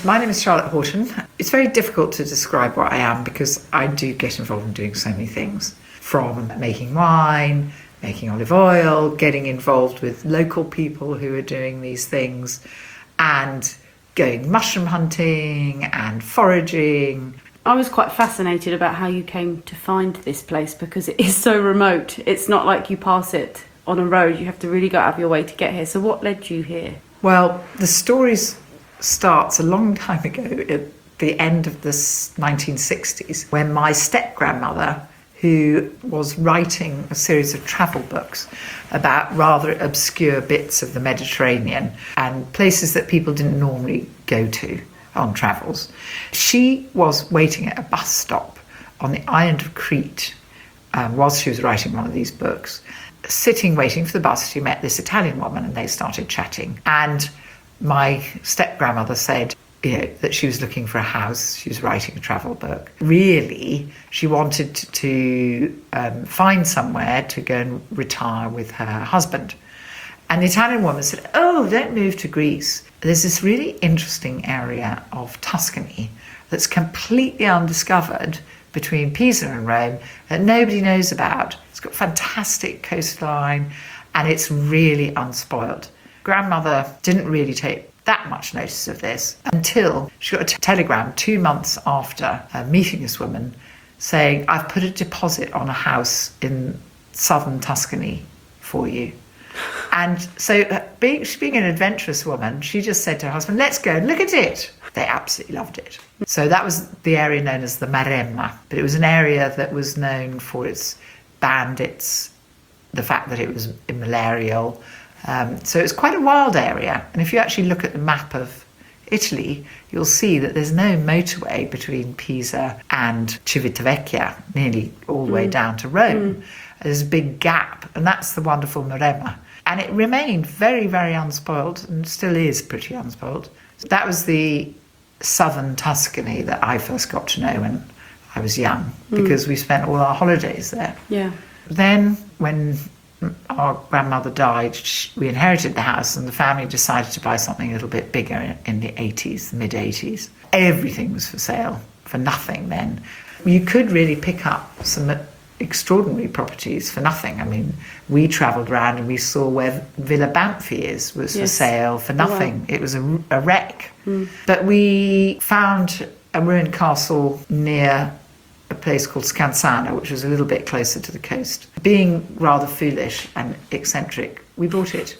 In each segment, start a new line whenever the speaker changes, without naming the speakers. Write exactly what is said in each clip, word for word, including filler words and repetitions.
My name is Charlotte Horton. It's very difficult to describe what I am because I do get involved in doing so many things, from making wine, making olive oil, getting involved with local people who are doing these things, and going mushroom hunting and foraging.
I was quite fascinated about how you came to find this place because it is so remote. It's not like you pass it on a road. You have to really go out of your way to get here. So what led you here?
Well, the story starts a long time ago at the end of the nineteen sixties when my step-grandmother, who was writing a series of travel books about rather obscure bits of the Mediterranean and places that people didn't normally go to on travels. She was waiting at a bus stop on the island of Crete um, whilst she was writing one of these books. Sitting waiting for the bus, she met this Italian woman and they started chatting. And my step-grandmother said, you know, that she was looking for a house. She was writing a travel book. Really, she wanted to um, find somewhere to go and retire with her husband. And the Italian woman said, oh, don't move to Greece. There's this really interesting area of Tuscany that's completely undiscovered between Pisa and Rome that nobody knows about. It's got fantastic coastline and it's really unspoiled. Grandmother didn't really take that much notice of this until she got a t- telegram two months after uh, meeting this woman saying, I've put a deposit on a house in southern Tuscany for you. And so uh, being, being an adventurous woman, she just said to her husband, let's go and look at it. They absolutely loved it. So that was the area known as the Maremma, but it was an area that was known for its bandits, the fact that it was malarial. Um, so it's quite a wild area. And if you actually look at the map of Italy, you'll see that there's no motorway between Pisa and Civitavecchia, nearly all the way mm. down to Rome. Mm. There's a big gap, and that's the wonderful Maremma. And it remained very, very unspoiled, and still is pretty unspoiled. So that was the southern Tuscany that I first got to know when I was young, because mm. we spent all our holidays there.
Yeah.
Then, when our grandmother died, we inherited the house and the family decided to buy something a little bit bigger in the eighties, the mid-eighties. Everything was for sale, for nothing then. You could really pick up some extraordinary properties for nothing. I mean, we travelled around and we saw where Villa Banfi is, was yes. for sale for nothing. Wow. It was a, a wreck. Mm. But we found a ruined castle near a place called Scansano, which was a little bit closer to the coast. Being rather foolish and eccentric, we bought it.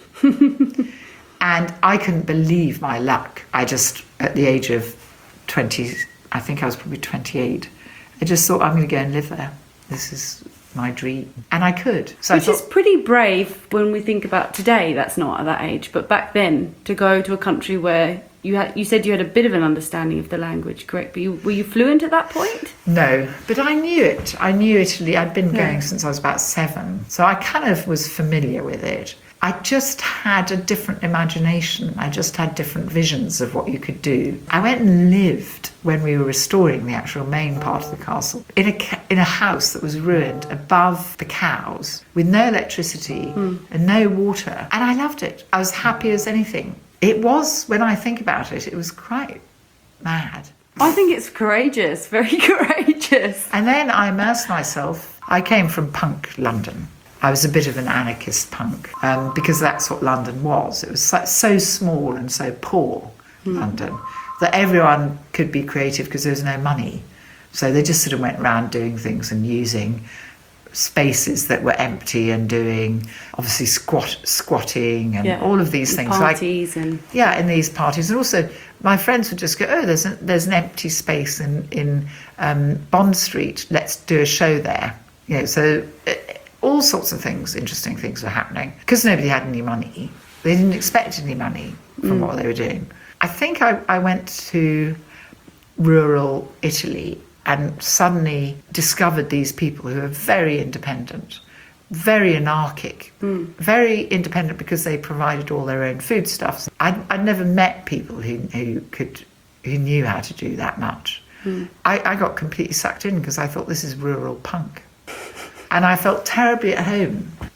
And I couldn't believe my luck. I just, at the age of twenty, I think I was probably twenty-eight, I just thought, I'm going to go and live there. This is my dream. And I could. So
Which
I thought,
is pretty brave when we think about today, that's not at that age. But back then, to go to a country where you had, you said you had a bit of an understanding of the language, correct? But you, were you fluent at that point?
No, but I knew it. I knew Italy. I'd been
Yeah.
going since I was about seven. So I kind of was familiar with it. I just had a different imagination. I just had different visions of what you could do. I went and lived when we were restoring the actual main part of the castle in a ca- in a house that was ruined above the cows with no electricity mm. and no water. And I loved it. I was happy as anything. It was, when I think about it, it was quite mad.
I think it's courageous, very courageous.
And then I immersed myself. I came from punk London. I was a bit of an anarchist punk um, because that's what London was. It was so, so small and so poor, mm. London, that everyone could be creative because there was no money. So they just sort of went around doing things and using spaces that were empty and doing, obviously, squat, squatting and yeah. all of these things.
Parties
like,
and...
Yeah, in these parties. And also, my friends would just go, oh, there's, a, there's an empty space in, in um, Bond Street. Let's do a show there. You know, so... Uh, all sorts of things, interesting things were happening. Because nobody had any money. They didn't expect any money from mm. what they were doing. I think I, I went to rural Italy and suddenly discovered these people who are very independent, very anarchic, mm. very independent because they provided all their own foodstuffs. I'd, I'd never met people who, who could, who knew how to do that much. Mm. I, I got completely sucked in because I thought this is rural punk. And I felt terribly at home.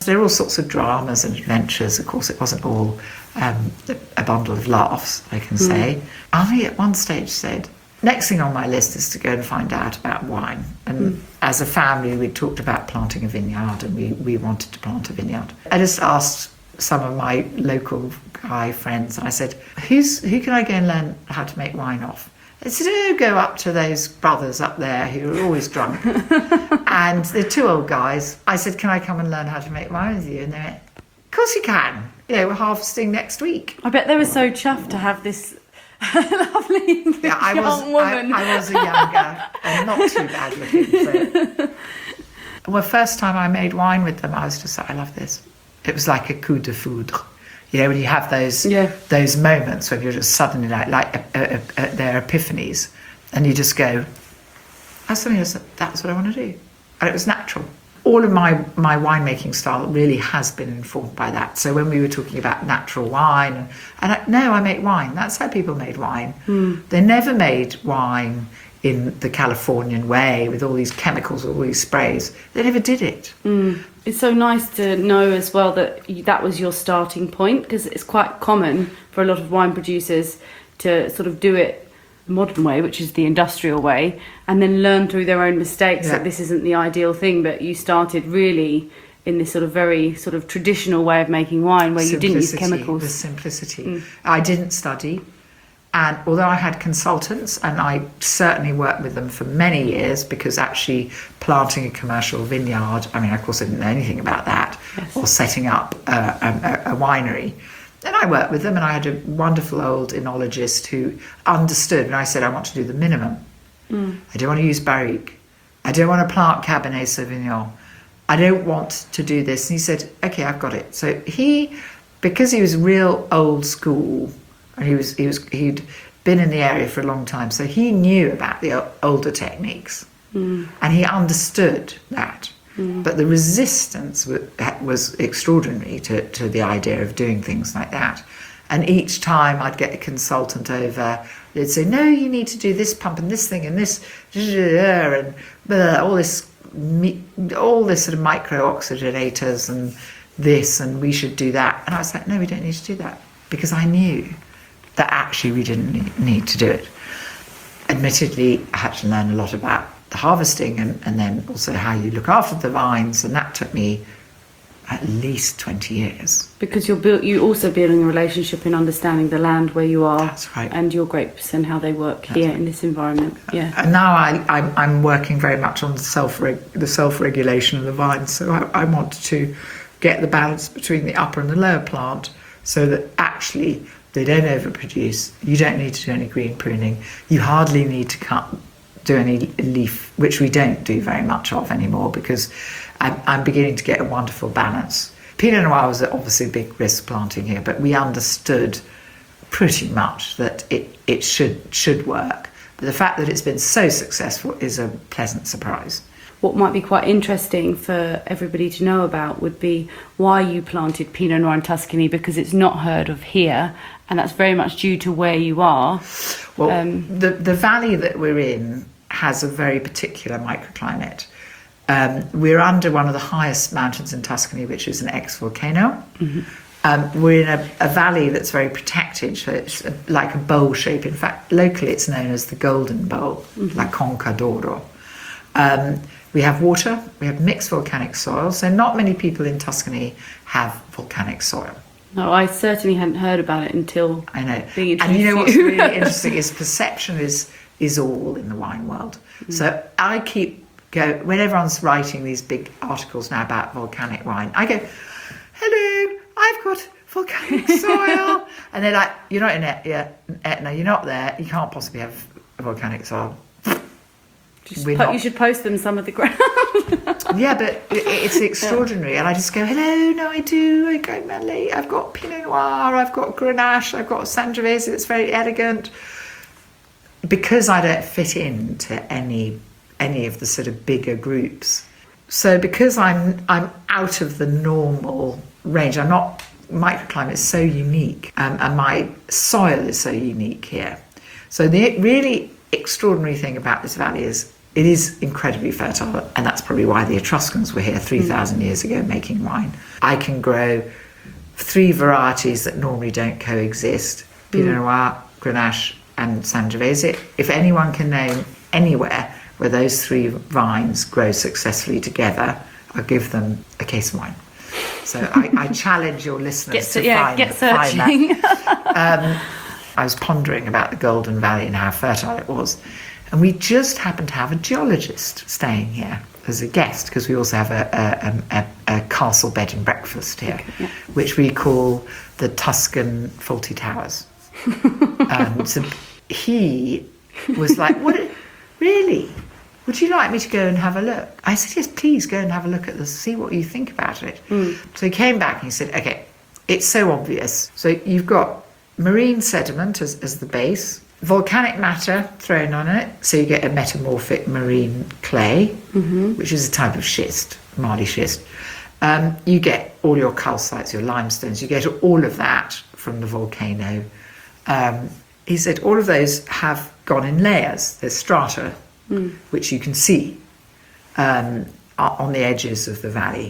there are all sorts of dramas and adventures. Of course, it wasn't all um, a bundle of laughs, I can say. Mm. I, at one stage, said, next thing on my list is to go and find out about wine. And mm. as a family, we talked about planting a vineyard, and we, we wanted to plant a vineyard. I just asked some of my local guy friends, I said, Who's, who can I go and learn how to make wine off? They said, oh, go up to those brothers up there who are always drunk. And they're two old guys. I said, can I come and learn how to make wine with you? And they went, of course you can. You know, we're harvesting next week.
I bet they were so chuffed to have this lovely
yeah, I
young
was,
woman.
I, I was a young girl and not too bad looking. So. Well, first time I made wine with them, I was just like, I love this. It was like a coup de foudre. You know, when you have those
yeah.
those moments when you're just suddenly like, like uh, uh, uh, their epiphanies, and you just go, that's something else, that's what I want to do. And it was natural. All of my, my winemaking style really has been informed by that. So when we were talking about natural wine, and, and I, no, I make wine. That's how people made wine. Mm. They never made wine in the Californian way with all these chemicals, all these sprays. They never did it.
Mm. It's so nice to know as well that that was your starting point, because it's quite common for a lot of wine producers to sort of do it the modern way, which is the industrial way, and then learn through their own mistakes yeah. that this isn't the ideal thing. But you started really in this sort of very sort of traditional way of making wine, where
simplicity,
you didn't use chemicals.
The simplicity. Mm. I didn't study. And although I had consultants, and I certainly worked with them for many years, because actually planting a commercial vineyard, I mean, of course I didn't know anything about that, yes. or setting up a, a, a winery. And I worked with them, and I had a wonderful old enologist who understood, and I said, I want to do the minimum. Mm. I don't want to use barrique. I don't want to plant Cabernet Sauvignon. I don't want to do this. And he said, okay, I've got it. So he, because he was real old school, and he was he was he'd been in the area for a long time, so he knew about the older techniques, mm. and he understood that. Mm. But the resistance was, was extraordinary to, to the idea of doing things like that. And each time I'd get a consultant over, they'd say, no, you need to do this pump and this thing and this, and blah, all this, all this sort of micro oxygenators and this, and we should do that. And I was like, no, we don't need to do that, because I knew that actually we didn't need to do it. Admittedly, I had to learn a lot about the harvesting, and, and then also how you look after the vines, and that took me at least twenty years.
Because you're built, you also building a relationship in understanding the land where you are.
That's right.
And your grapes and how they work That's here right. in this environment. Yeah.
And now I, I'm, I'm working very much on the self the self regulation of the vines. So I, I want to get the balance between the upper and the lower plant, so that actually they don't overproduce. You don't need to do any green pruning. You hardly need to cut, do any leaf, which we don't do very much of anymore, because I'm, I'm beginning to get a wonderful balance. Pinot Noir was obviously a big risk planting here, but we understood pretty much that it, it should should work. But the fact that it's been so successful is a pleasant surprise.
What might be quite interesting for everybody to know about would be why you planted Pinot Noir in Tuscany, because it's not heard of here, and that's very much due to where you are.
Well, um, the, the valley that we're in has a very particular microclimate. Um, we're under one of the highest mountains in Tuscany, which is an ex-volcano. Mm-hmm. Um, we're in a, a valley that's very protected, so it's a, like a bowl shape. In fact, locally it's known as the Golden Bowl, mm-hmm. La Conca d'Oro. Um, we have water, we have mixed volcanic soil, so not many people in Tuscany have volcanic soil.
No, I certainly hadn't heard about it until
I know.
being introduced.
And you know what's
you.
really interesting is perception is is all in the wine world. Mm. So I keep go when everyone's writing these big articles now about volcanic wine, I go, hello, I've got volcanic soil. And they're like, you're not in Etna, Etna, you're not there, you can't possibly have a volcanic soil.
Just po- you should post them some of the ground.
Yeah, but it, it's extraordinary. Yeah. And I just go, hello, no, I do. I go, Melly, I've got Pinot Noir, I've got Grenache, I've got Sangiovese, it's very elegant. Because I don't fit into any any of the sort of bigger groups. So because I'm I'm out of the normal range, I'm not, microclimate is so unique, um, and my soil is so unique here. So the really extraordinary thing about this valley is it is incredibly fertile, and that's probably why the Etruscans were here three thousand mm. years ago making wine. I can grow three varieties that normally don't coexist, Pinot mm. Noir, Grenache and Sangiovese. If anyone can name anywhere where those three vines grow successfully together, I'll give them a case of wine. So I, I challenge your listeners
to,
to
yeah,
find,
get
find
searching.
that. Um, I was pondering about the Golden Valley and how fertile it was. And we just happened to have a geologist staying here as a guest, because we also have a, a, a, a castle bed and breakfast here, okay, yeah. which we call the Tuscan Faulty Towers. um, so he was like, "What? Really? Would you like me to go and have a look?" I said, "Yes, please go and have a look at this, see what you think about it." Mm. So he came back and he said, "Okay, it's so obvious. So you've got marine sediment as, as the base, volcanic matter thrown on it, so you get a metamorphic marine clay, mm-hmm. which is a type of schist, marly schist. Um, you get all your calcites, your limestones, you get all of that from the volcano." Um, he said all of those have gone in layers. There's strata, mm. which you can see um, on the edges of the valley.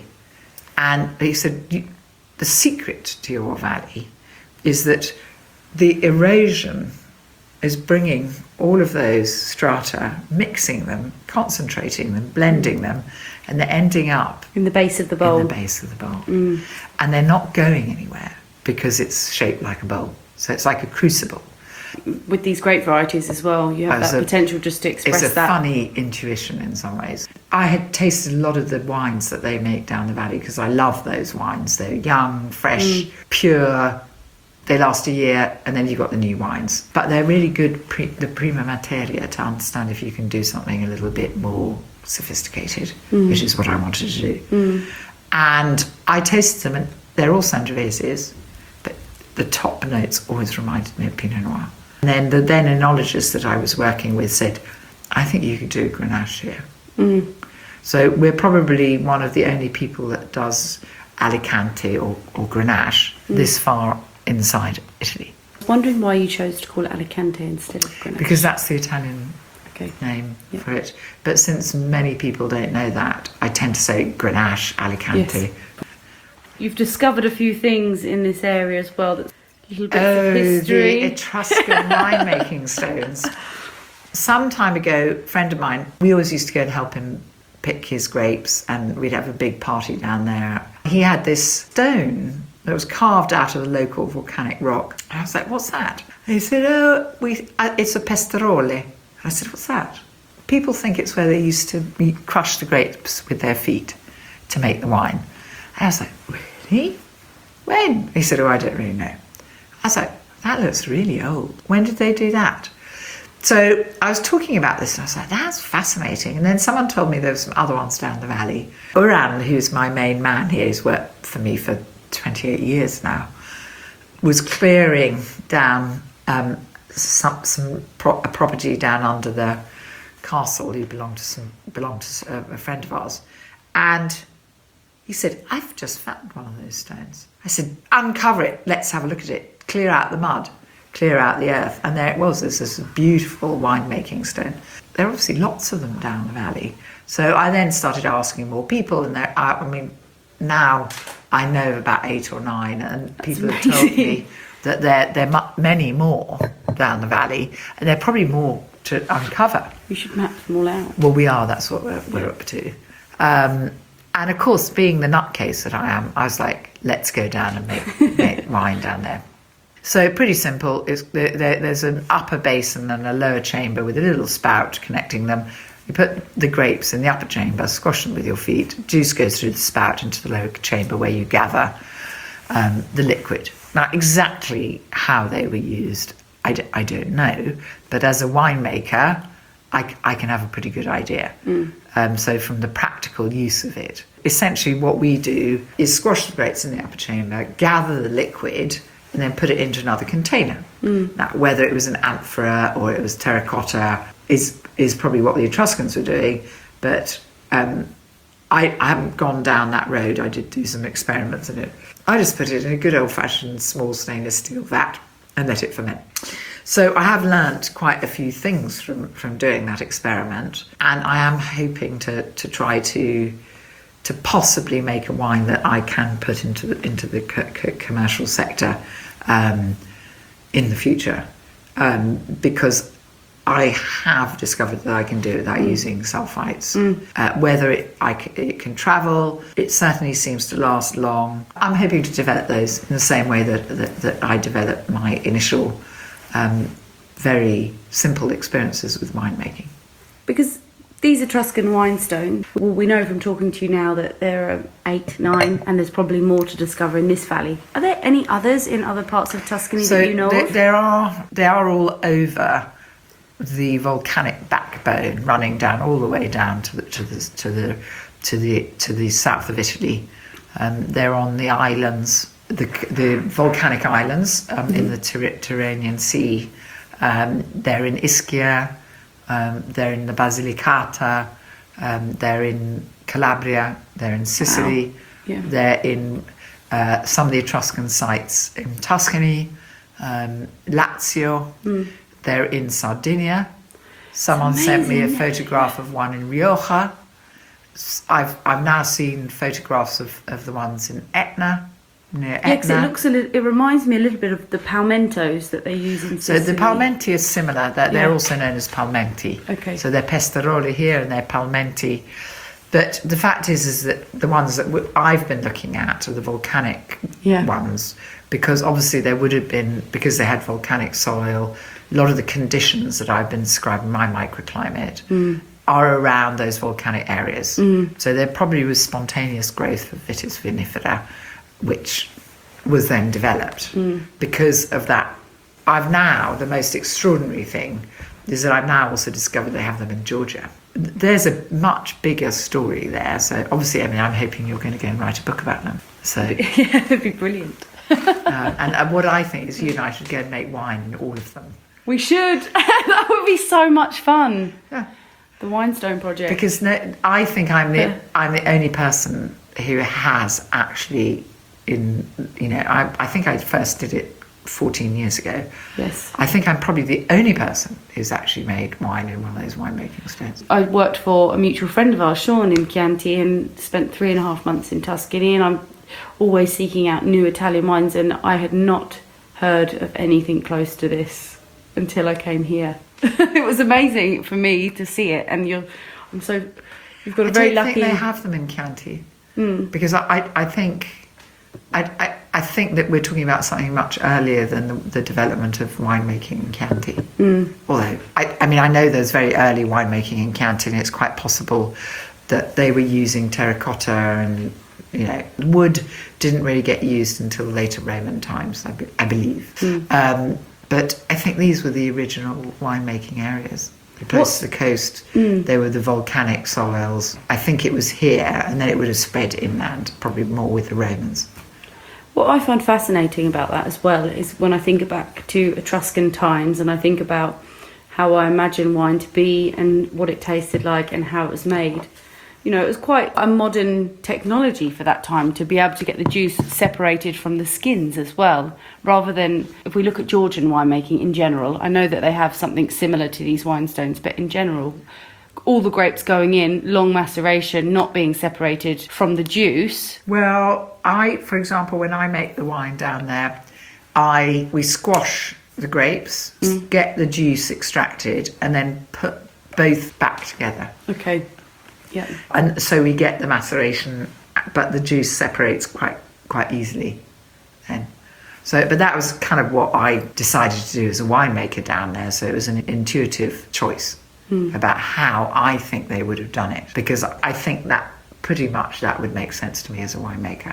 And he said, you, the secret to your valley is that the erosion is bringing all of those strata, mixing them, concentrating them, blending them, and they're ending up
in the base of the bowl.
In the base of the bowl. Mm. And they're not going anywhere because it's shaped like a bowl. So it's like a crucible.
With these grape varieties as well, you have that a, potential just to express that.
It's a
that.
funny intuition in some ways. I had tasted a lot of the wines that they make down the valley because I love those wines. They're young, fresh, mm. pure. They last a year, and then you've got the new wines. But they're really good, pre- the prima materia, to understand if you can do something a little bit more sophisticated, mm. which is what I wanted to do. Mm. And I tasted them, and they're all Sangioveses, but the top notes always reminded me of Pinot Noir. And then the then enologist that I was working with said, "I think you could do Grenache here." Mm. So we're probably one of the only people that does Alicante or, or Grenache mm. this far inside Italy.
Wondering why you chose to call it Alicante instead of Grenache.
Because that's the Italian
okay.
name
yep.
for it. But since many people don't know that, I tend to say Grenache, Alicante.
Yes. You've discovered a few things in this area as well. That's little bits
oh,
of history.
The Etruscan winemaking stones. Some time ago, a friend of mine, we always used to go and help him pick his grapes, and we'd have a big party down there. He had this stone that was carved out of the local volcanic rock. And I was like, "What's that?" And he said, "Oh, we, uh, it's a pestarole." And I said, "What's that?" People think it's where they used to be, crush the grapes with their feet to make the wine. And I was like, "Really? When?" He said, "Oh, I don't really know." I was like, "That looks really old. When did they do that?" So I was talking about this and I was like, "That's fascinating." And then someone told me there were some other ones down the valley. Uran, who's my main man here, who's worked for me for twenty-eight years now, was clearing down um, some, some pro- a property down under the castle. He belonged to some belonged to a, a friend of ours, and he said, "I've just found one of those stones." I said, "Uncover it. Let's have a look at it. Clear out the mud, clear out the earth." And there it was. There's this beautiful winemaking stone. There are obviously lots of them down the valley. So I then started asking more people, and there, I, I mean, now I know about eight or nine, and
That's
people
amazing.
have told me that there there are many more down the valley, and there are probably more to uncover.
We should map them all out.
Well, we are. That's what we're, we're
yeah.
up to. Um, and of course, being the nutcase that I am, I was like, "Let's go down and make, make wine down there." So pretty simple. It's, there, there's an upper basin and a lower chamber with a little spout connecting them. You put the grapes in the upper chamber, squash them with your feet. Juice goes through the spout into the lower chamber where you gather um, the liquid. Now, exactly how they were used, I, d- I don't know. But as a winemaker, I, I can have a pretty good idea. Mm. Um, so from the practical use of it, essentially what we do is squash the grapes in the upper chamber, gather the liquid, and then put it into another container. Mm. Now, whether it was an amphora or it was terracotta is is probably what the Etruscans were doing, but um, I, I haven't gone down that road. I did do some experiments in it. I just put it in a good old-fashioned small stainless steel vat, and let it ferment. So I have learnt quite a few things from, from doing that experiment, and I am hoping to, to try to to possibly make a wine that I can put into the, into the co- co- commercial sector um, in the future, um, because I have discovered that I can do it without mm. using sulfites. Mm. Uh, whether it, I c- it can travel, it certainly seems to last long. I'm hoping to develop those in the same way that, that, that I developed my initial um, very simple experiences with winemaking.
Because these Etruscan whinstones, well, we know from talking to you now that there are eight, nine, and there's probably more to discover in this valley. Are there any others in other parts of Tuscany
so
that you know
there,
of?
there are. They are all over the volcanic backbone, running down all the way down to the to the to the to the, to the south of Italy. Um, they're on the islands, the the volcanic islands um, mm-hmm. in the Tyr- Tyrrhenian Sea. Um, they're in Ischia. Um, they're in the Basilicata, um, they're in Calabria, they're in Sicily,
wow. yeah.
they're in uh, some of the Etruscan sites in Tuscany, um, Lazio, mm. they're in Sardinia. Someone sent me a photograph of one in Rioja. I've I've now seen photographs of, of the ones in Etna. Near
yeah, because it looks a little, it reminds me a little bit of the palmentos that they use in Sicily.
So the palmenti is similar. They're, they're yeah. also known as palmenti.
Okay.
So they're pestaroli here and they're palmenti. But the fact is, is that the ones that w- I've been looking at are the volcanic
yeah.
ones, because obviously there would have been, because they had volcanic soil, a lot of the conditions that I've been describing in my microclimate mm. are around those volcanic areas. Mm. So there probably was spontaneous growth of Vitis vinifera, which was then developed mm. because of that. I've now, the most extraordinary thing is that I've now also discovered they have them in Georgia. There's a much bigger story there. So obviously, I mean, I'm hoping you're going to go and write a book about them. So
yeah, that'd be brilliant.
uh, and, and what I think is you and I should go and make wine in all of them.
We should. That would be so much fun.
Yeah.
The Winestone Project.
Because no, I think I'm the yeah. I'm the only person who has actually in you know I I think I first did it fourteen years ago.
Yes.
I think I'm probably the only person who's actually made wine in one of those winemaking stones.
I worked for a mutual friend of ours, Sean, in Chianti, and spent three and a half months in Tuscany, and I'm always seeking out new Italian wines, and I had not heard of anything close to this until I came here. It was amazing for me to see it, and you're I'm so you've got a
I
very
don't
lucky
think they have them in Chianti
mm.
because I, I, I think I, I, I think that we're talking about something much earlier than the, the development of winemaking in Chianti. Mm. Although, I, I mean, I know there's very early winemaking in Chianti, and it's quite possible that they were using terracotta and, you know, wood didn't really get used until later Roman times, I, be, I believe. Mm. Um, but I think these were the original winemaking areas. Close to the coast, mm. they were the volcanic soils. I think it was here, and then it would have spread inland, probably more with the Romans.
What I find fascinating about that as well is when I think back to Etruscan times and I think about how I imagine wine to be and what it tasted like and how it was made. You know, it was quite a modern technology for that time to be able to get the juice separated from the skins as well, rather than, if we look at Georgian winemaking in general, I know that they have something similar to these winestones, but in general, all the grapes going in, long maceration, not being separated from the juice.
Well, I, for example, when I make the wine down there, I we squash the grapes, mm. get the juice extracted, and then put both back together.
Okay. Yeah.
And so we get the maceration, but the juice separates quite quite easily then. So, but that was kind of what I decided to do as a winemaker down there. So it was an intuitive choice mm. about how I think they would have done it, because I think that pretty much that would make sense to me as a winemaker.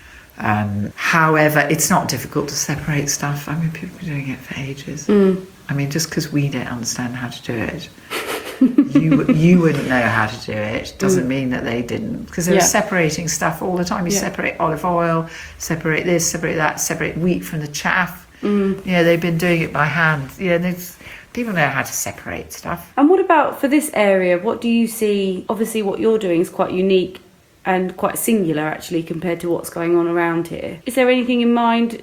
Um, however, it's not difficult to separate stuff. I mean, people have been doing it for ages. Mm. I mean, just because we don't understand how to do it, you you wouldn't know how to do it doesn't mm. mean that they didn't, because they were yeah. separating stuff all the time. You yeah. separate olive oil, separate this, separate that, separate wheat from the chaff. Mm. You know, they've been doing it by hand. You know, people know how to separate stuff.
And what about for this area? What do you see? Obviously, what you're doing is quite unique and quite singular, actually, compared to what's going on around here. Is there anything in mind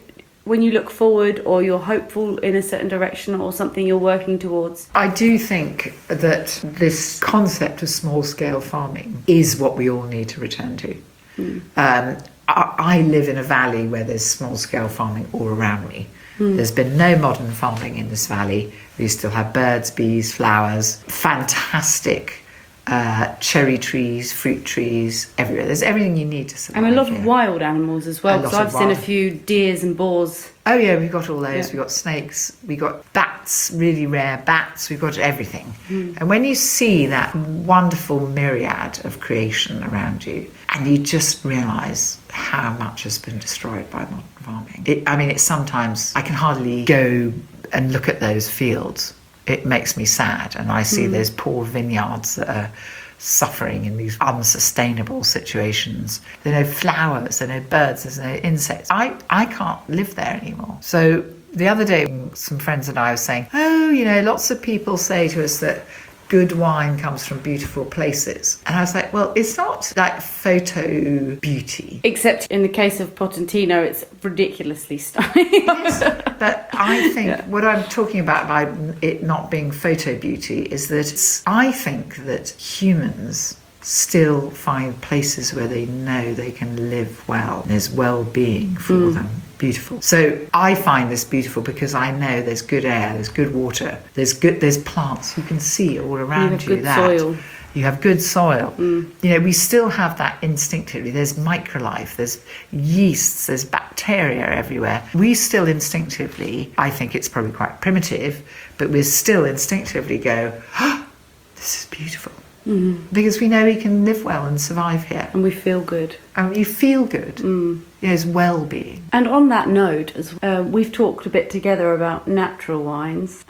when you look forward, or you're hopeful in a certain direction, or something you're working towards?
I do think that this concept of small-scale farming is what we all need to return to. Mm. Um, I, I live in a valley where there's small-scale farming all around me. Mm. There's been no modern farming in this valley. We still have birds, bees, flowers, fantastic uh, cherry trees, fruit trees, everywhere. There's everything you need to survive.
And a lot
here.
of wild animals as well, because I've seen a few deers and boars.
Oh yeah, we've got all those.
Yeah.
We've got snakes, we've got bats, really rare bats, we've got everything. Mm. And when you see that wonderful myriad of creation around you, and you just realise how much has been destroyed by modern farming. It, I mean, it's sometimes, I can hardly go and look at those fields. It makes me sad, and I see mm. those poor vineyards that are suffering in these unsustainable situations. There are no flowers, there are no birds, there's no insects. I, I can't live there anymore. So the other day, some friends and I were saying, oh, you know, lots of people say to us that good wine comes from beautiful places. And I was like, well, it's not like photo beauty.
Except in the case of Potentino, it's ridiculously stunning.
Yes, but I think
yeah.
what I'm talking about by it not being photo beauty is that it's, I think that humans still find places where they know they can live well. There's well-being for mm. them. Beautiful. So I find this beautiful because I know there's good air, there's good water, there's good, there's plants you can see all around
you. Have
you.
Good
that
soil.
You have good soil.
Mm.
You know, we still have that instinctively. There's microlife, there's yeasts, there's bacteria everywhere. We still instinctively, I think it's probably quite primitive, but we still instinctively go, oh, this is beautiful. Mm. Because we know we can live well and survive here.
And we feel good.
And you feel good.
Mm.
You know, it's well-being.
And on that note, as uh, we've talked a bit together about natural wines.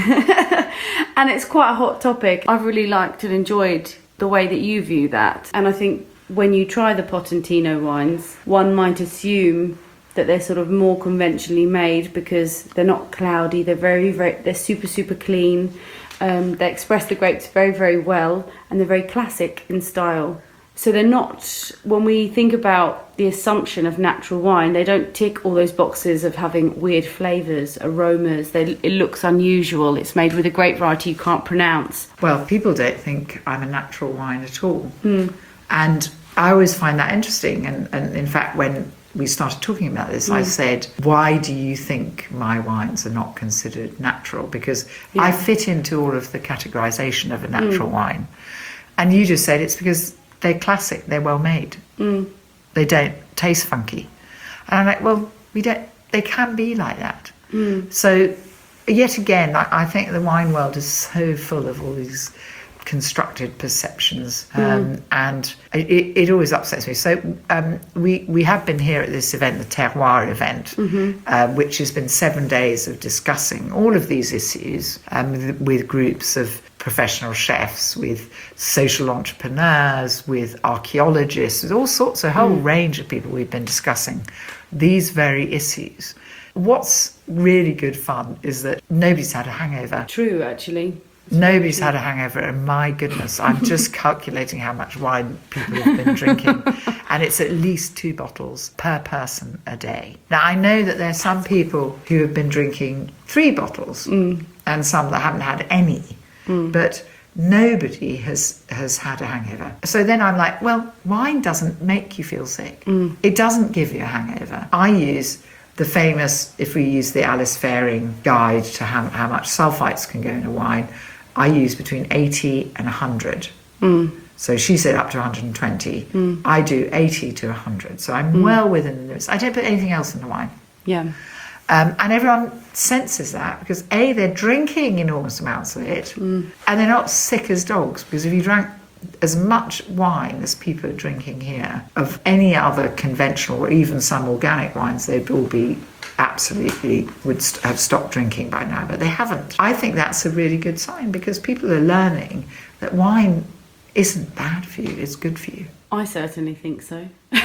And it's quite a hot topic. I've really liked and enjoyed the way that you view that. And I think when you try the Potentino wines, one might assume that they're sort of more conventionally made because they're not cloudy, they're very, very, they're super, super clean. Um, they express the grapes very, very well, and they're very classic in style. So they're not, when we think about the assumption of natural wine, they don't tick all those boxes of having weird flavours, aromas. They, it looks unusual. It's made with a grape variety you can't pronounce.
Well, people don't think I'm a natural wine at all.
Mm.
And I always find that interesting. And, and in fact, when we started talking about this, mm. I said, why do you think my wines are not considered natural? Because yeah. I fit into all of the categorisation of a natural mm. wine. And you just said it's because they're classic, they're well made. Mm. They don't taste funky. And I'm like, well, we don't, they can be like that. Mm. So yet again, I, I think the wine world is so full of all these constructed perceptions, um, mm. and it, it always upsets me. So um, we, we have been here at this event, the Terroir event, mm-hmm. uh, which has been seven days of discussing all of these issues um, with, with groups of professional chefs, with social entrepreneurs, with archaeologists, with all sorts, a whole mm. range of people. We've been discussing these very issues. What's really good fun is that nobody's had a hangover.
True, actually.
Nobody's had a hangover, and my goodness, I'm just calculating how much wine people have been drinking, and it's at least two bottles per person a day. Now, I know that there are some people who have been drinking three bottles mm. and some that haven't had any, mm. but nobody has, has had a hangover. So then I'm like, well, wine doesn't make you feel sick. Mm. It doesn't give you a hangover. I use the famous, if we use the Alice Faring guide to how, how much sulfites can go in a wine, I use between eighty and one hundred. Mm. So she said up to one hundred twenty. Mm. I do eighty to one hundred. So I'm mm. well within the limits. I don't put anything else in the wine.
Yeah.
Um, and everyone senses that because A, they're drinking enormous amounts of it, mm. and they're not sick as dogs. Because if you drank as much wine as people are drinking here, of any other conventional or even some organic wines, they'd all be absolutely would st- have stopped drinking by now, but they haven't. I think that's a really good sign because people are learning that wine isn't bad for you, it's good for you.
I certainly think so.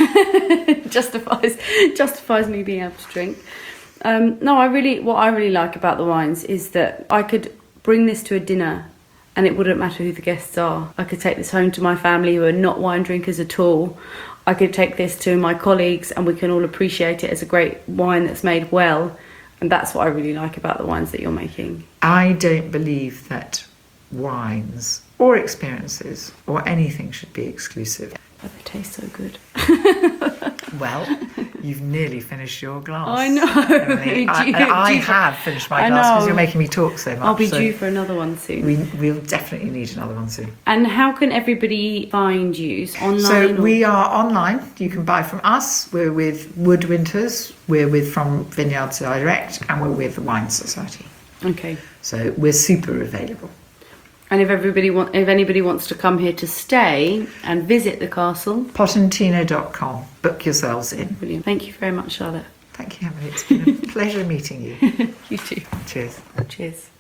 justifies justifies me being able to drink. Um, no, I really what I really like about the wines is that I could bring this to a dinner and it wouldn't matter who the guests are. I could take this home to my family who are not wine drinkers at all. I could take this to my colleagues and we can all appreciate it as a great wine that's made well. And that's what I really like about the wines that you're making.
I don't believe that wines or experiences or anything should be exclusive.
But they taste so good.
Well, you've nearly finished your glass.
I know.
Emily. I,
Due-
I
due for-
have finished my
I
glass because
know.
you're making me talk so much.
I'll be
so
due for another one soon.
we, we'll definitely need another one soon.
And how can everybody find you? Online?
So
or-
we are online. You can buy from us. We're with Woodwinters. We're with From Vineyards Direct, and we're with the Wine Society.
Okay.
So we're super available.
And if everybody want, if anybody wants to come here to stay and visit the castle,
Potentino dot com. Book yourselves in.
brilliant. Thank you very much, Charlotte.
Thank you, Emily. It's been a pleasure meeting you.
You too.
Cheers.
Cheers.